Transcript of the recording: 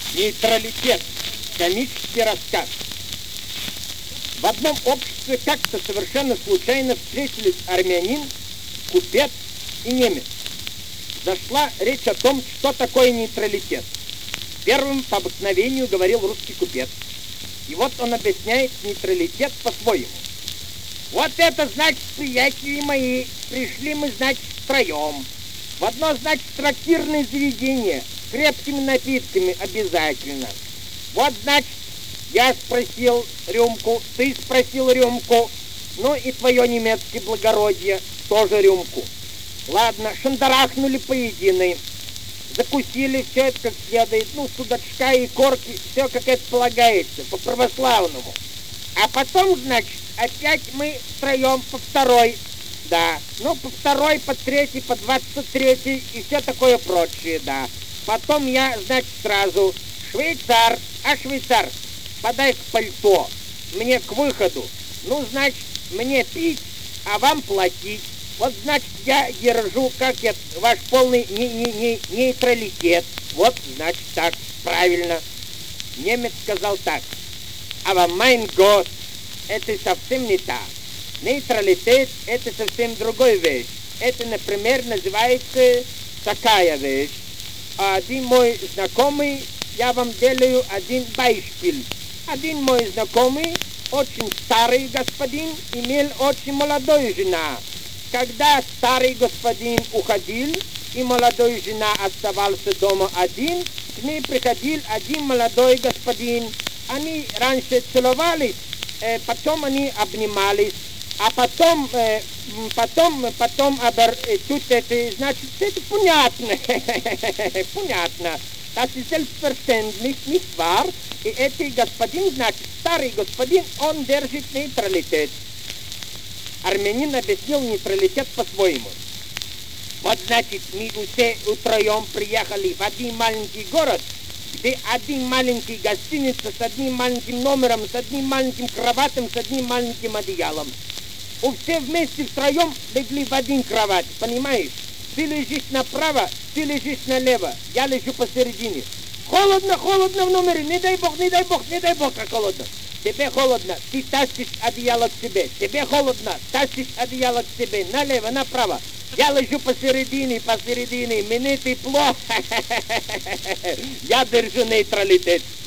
Нейтралитет. Комический рассказ. В одном обществе как-то совершенно случайно встретились армянин, купец и немец. Зашла речь о том, что такое нейтралитет. Первым по обыкновению говорил русский купец. И вот он объясняет нейтралитет по-своему. Вот это, значит, приятели мои, пришли мы, значит, втроем. В одно, значит, трактирное заведение, с крепкими напитками обязательно. Вот, значит, я спросил рюмку, ты спросил рюмку, ну и твое немецкое благородие тоже рюмку. Ладно, шандарахнули поединой, закусили все это как следует, ну, судачка и корки, все как это полагается, по-православному. А потом, значит, опять мы втроем по второй, да, ну, по второй, по третий, по 23 и все такое прочее, да. Потом я, значит, сразу, швейцар, швейцар, подай пальто, мне к выходу, ну, значит, мне пить, а вам платить. Вот, значит, я держу, как это, ваш полный нейтралитет. Вот, значит, так, правильно. Немец сказал так. Aber mein Gott, это совсем не так. Нейтралитет – это совсем другой вещь. Это, например, называется такая вещь. Один мой знакомый, я вам делаю один beispiel. Один мой знакомый, очень старый господин, имел очень молодую жену. Когда старый господин уходил, и молодой жена оставался дома один, к ней приходил один молодой господин. Они раньше целовались, потом они обнимались, а потом, тут это, значит, это понятно, понятно. Das ist selbstverständlich, nicht wahr? И этот господин, значит, старый господин, он держит нейтралитет. Армянин объяснил нейтралитет по-своему. Вот, значит, мы все втроем приехали в один маленький город, где один маленький гостиница с одним маленьким номером, с одним маленьким кроватом, с одним маленьким одеялом. У все вместе втроем легли в один кровать, понимаешь? Ты лежишь направо, ты лежишь налево, я лежу посередине. Холодно, холодно в номере, не дай бог, не дай бог, не дай бог, как холодно. Тебе холодно, ты тащишь одеяло к себе. Тебе холодно, тащишь одеяло к себе. Налево, направо. Я лежу посередине, мне тепло. Я держу нейтралитет.